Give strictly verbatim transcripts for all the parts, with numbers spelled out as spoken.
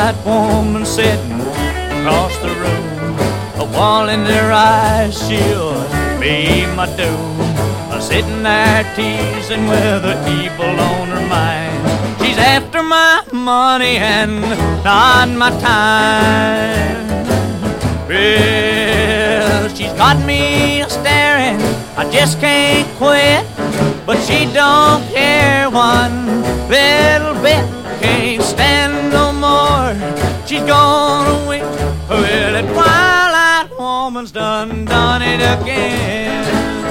white woman sitting across the room. A wall in their eyes, she'll be my doom. A sitting there teasing with an evil on her mind. She's after my money and not my time. Well, she's got me staring, I just can't quit. But she don't care one little bit. Can't stand no more, she's gonna win. Well, that twilight woman's done done it again.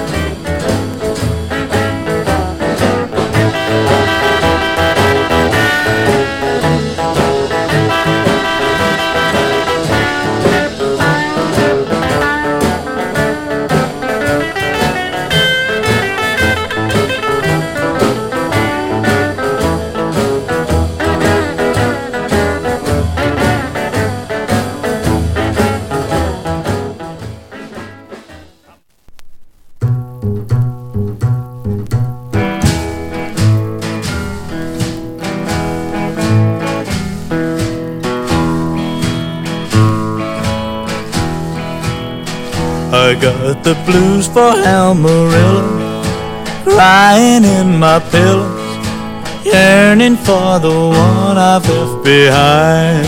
I got the blues for Amarillo, crying in my pillows, yearning for the one I've left behind.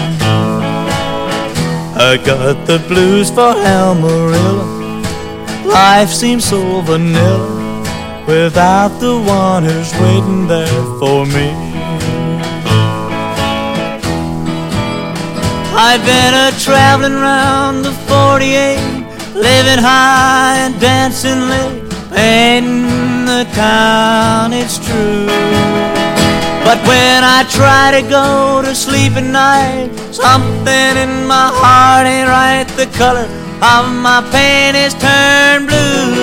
I got the blues for Amarillo, life seems so vanilla without the one who's waiting there for me. I've been a-traveling round the forty-eight, living high and dancing late, painting the town, it's true. But when I try to go to sleep at night, something in my heart ain't right. The color of my pain is turned blue.